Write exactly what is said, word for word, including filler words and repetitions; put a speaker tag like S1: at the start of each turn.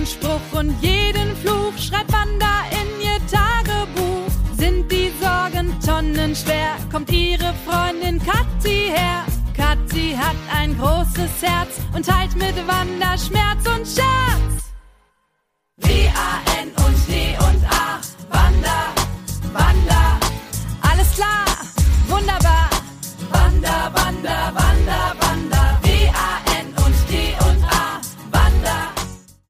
S1: Spruch und jeden Fluch schreibt Wanda in ihr Tagebuch. Sind die Sorgen tonnenschwer, kommt ihre Freundin Kathi her. Kathi hat ein großes Herz und teilt mit Wanda Schmerz und Scherz.